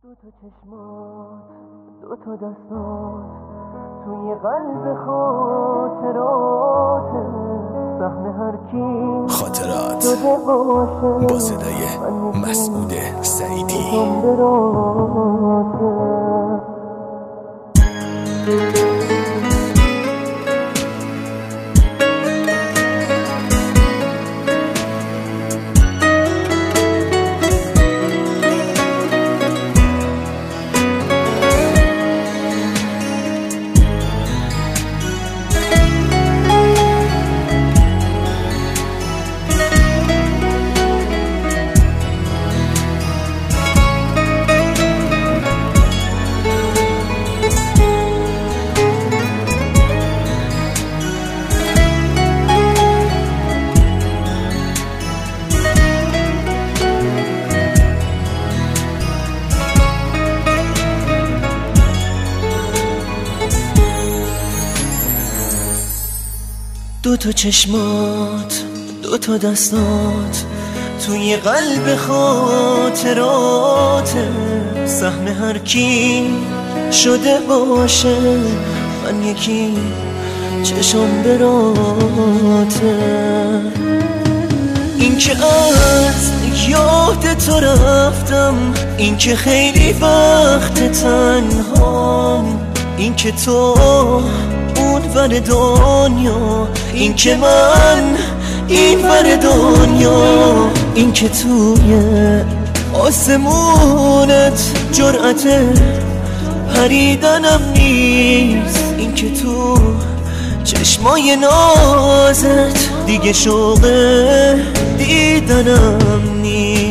دو تا چشمات، دو تا دستات توی قلب خاطرات، سهم هر کی خاطرات با صدای مسعود سعیدی. دو تا چشمات، دو تا دستات توی قلب خاطرات، سهم هر کی شده باشه من یکی چشم براته. این که از یاد تو رفتم، این که خیلی وقت تنهام، این که تو اون ور دنیا، این که من این ور دنیا، این که توی آسمونت جرأت پریدنم نیست، این که تو چشمای نازت دیگه شوق دیدنم نیست.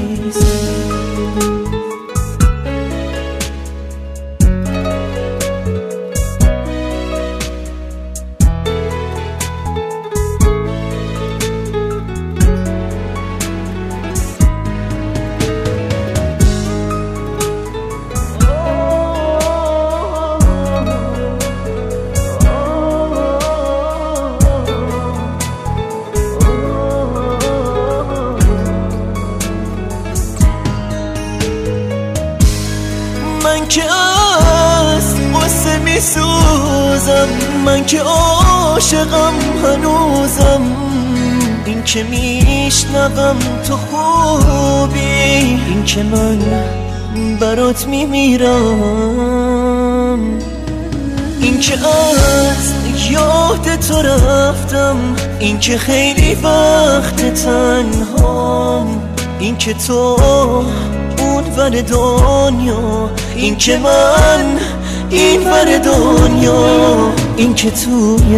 من که از قصه می سوزم، من که عاشقم هنوزم، این که میشنوم تو خوبی، این که من برات میمیرم، این که از یاد تو رفتم، این که خیلی وقت تنهام، این که تو اون ور دنیا، این که من این ور دنیا، این که توی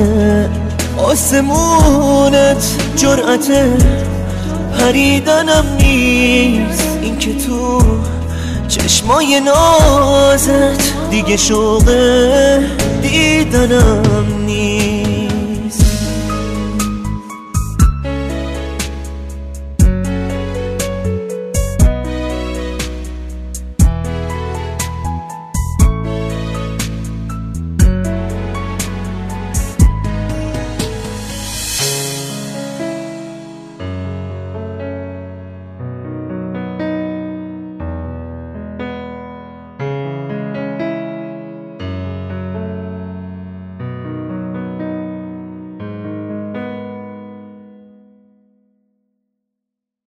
آسمونت جرأت پریدنم نیست، این که تو چشمای نازت دیگه شوق دیدنم نیست.